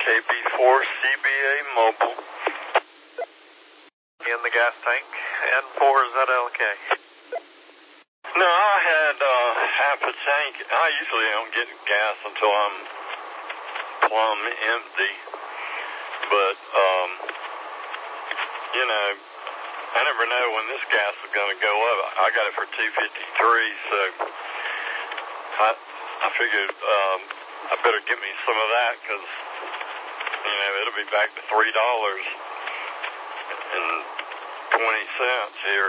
KB4CBA Mobile. In the gas tank, and 4ZLK. No, I had half a tank. I usually don't get gas until I'm plumb empty. But, I never know when this gas is going to go up. I got it for $2.53, so I figured I better get me some of that because, it'll be back to $3.20 here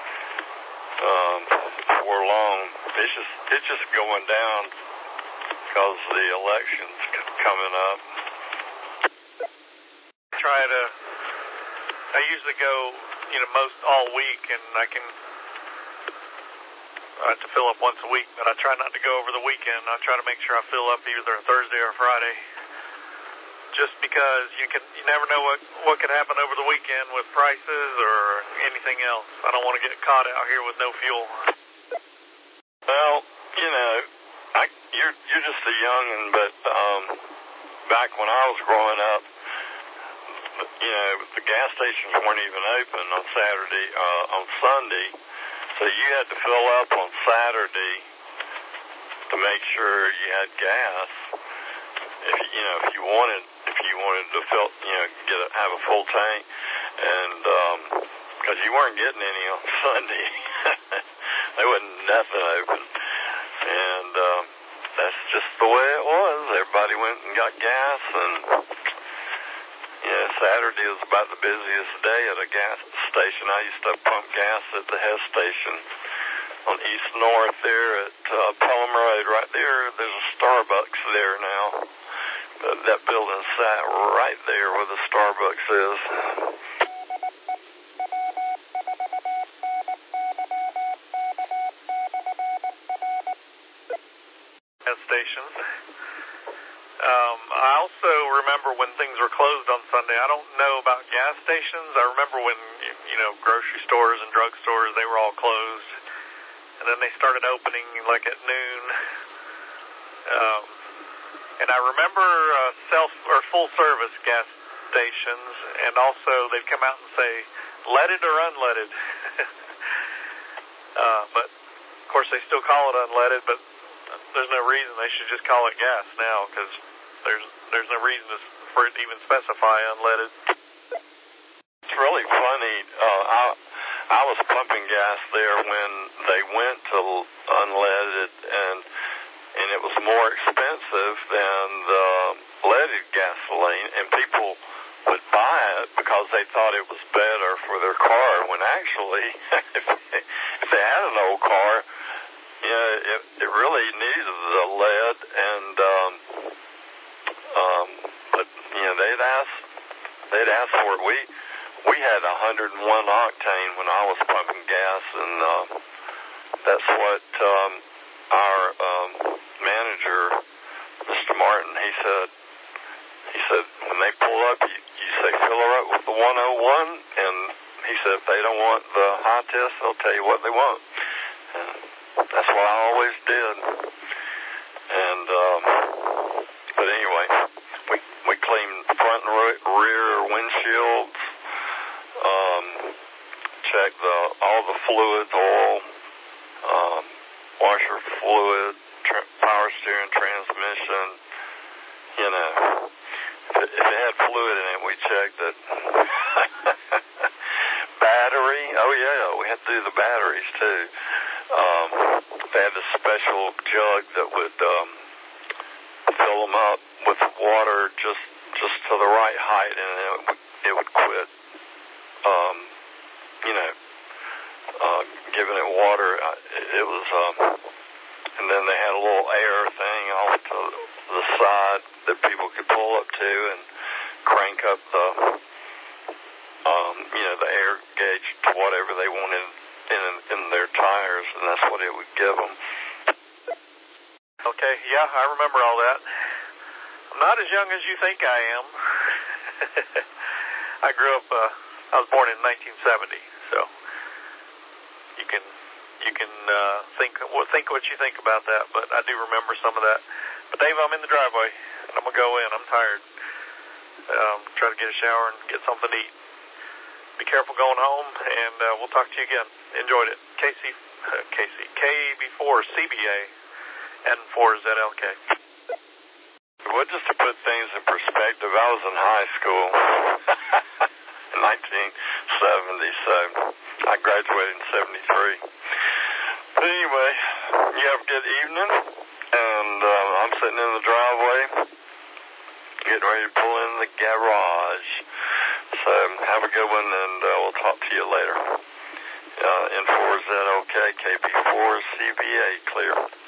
before long. It's just going down because the election's coming up. I usually go, most all week, and I have to fill up once a week, but I try not to go over the weekend. I try to make sure I fill up either Thursday or Friday, just because you never know what could happen over the weekend with prices or anything else. I don't want to get caught out here with no fuel. Well, you're just a youngin', but back when I was growing up, the gas stations weren't even open on Sunday, so you had to fill up on Saturday to make sure you had gas. If you wanted to fill, have a full tank, and because you weren't getting any on Sunday, there wasn't nothing open, and that's just the way it was. Everybody went and got gas, and Saturday was about the busiest day at a gas station. I used to pump gas at the Hess station on East North there at Pelham Road. Right there, there's a Starbucks there now. That building sat right there where the Starbucks is. Gas stations. I also remember when things were closed on Sunday. I don't know about gas stations. I remember when, grocery stores and drugstores, they were all closed. And then they started opening like at noon. And I remember full service gas stations, and also they'd come out and say, leaded or unleaded. But of course they still call it unleaded, but there's no reason. They should just call it gas now, because there's no reason for it to even specify unleaded. It's really funny. I was pumping gas there when they went to unleaded, and it was more expensive than the leaded gasoline, and people would buy it because they thought it was better for their car, when actually, if they had an old car, it really needed the lead, and but they'd ask for it. We had 101 octane when I was pumping gas, and that's what our manager, Mr. Martin, he said when they pull up, you say fill her up with the 101, and he said if they don't want the high test, they'll tell you what they want. And that's what I always did. And but anyway, we cleaned front and rear windshields, checked all the fluids, oil, washer fluid, power steering, transmission. If it had fluid in it, we checked it. Battery, oh yeah, we had to do the batteries too. They had a special jug that would fill them up with water just to the right height, and it would quit. Giving it water. It was, and then they had a little air thing off to the side that people could pull up to and crank up the air gauge to whatever they wanted in their tires, and that's what it would give them. Okay, yeah, I remember all that. I'm not as young as you think I am. I grew up, I was born in 1970, so you can think what you think about that, but I do remember some of that. But Dave, I'm in the driveway, and I'm going to go in. I'm tired. try to get a shower and get something to eat. Be careful going home, and we'll talk to you again. Enjoyed it. KB4 CBA and 4ZLK. Well, just to put things in perspective, I was in high school in 1970, so I graduated in 73. But anyway, you have a good evening, and I'm sitting in the driveway, getting ready to pull in the garage. So have a good one, and we'll talk to you later. N4ZLK, KB4 CBA, clear.